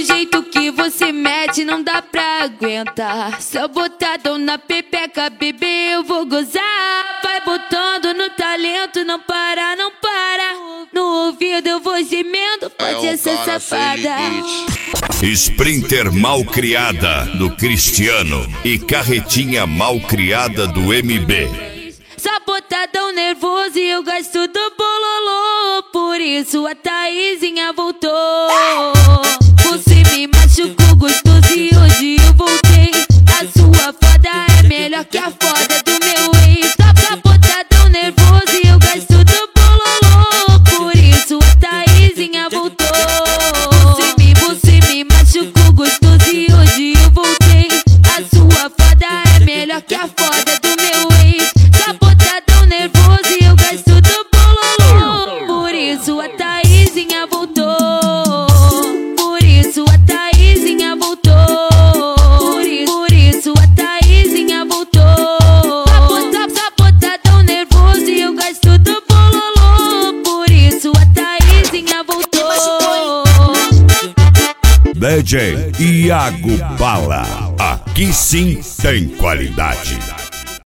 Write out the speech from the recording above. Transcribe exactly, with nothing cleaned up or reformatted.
jeito que você mete não dá pra aguentar. Seu botadão na pepeca, bebê, eu vou gozar. Vai botando no talento, não para, não para. No ouvido eu vou gemendo, pode é ser safada. Sprinter mal criada do Cristiano e carretinha mal criada do M B. Só botadão nervoso e eu gasto do bololô. Por isso a Thaisinha voltou. Você me machucou gostoso e hoje eu voltei. A sua foda é melhor que a foda do meu ex. Só botadão nervoso e eu gasto do bololô. Por isso a Thaisinha voltou. Você me, você me machucou gostoso e hoje eu voltei. A sua foda é melhor que a foda do meu ex. Botadão nervoso e eu gasto do bololô. Por isso a Thaisinha voltou. Por isso a Thaisinha voltou. Por, por isso a Thaisinha voltou. Só botadão nervoso e eu gasto do bololô. Por isso a Thaisinha voltou. D J Iago Bala, aqui sim tem qualidade.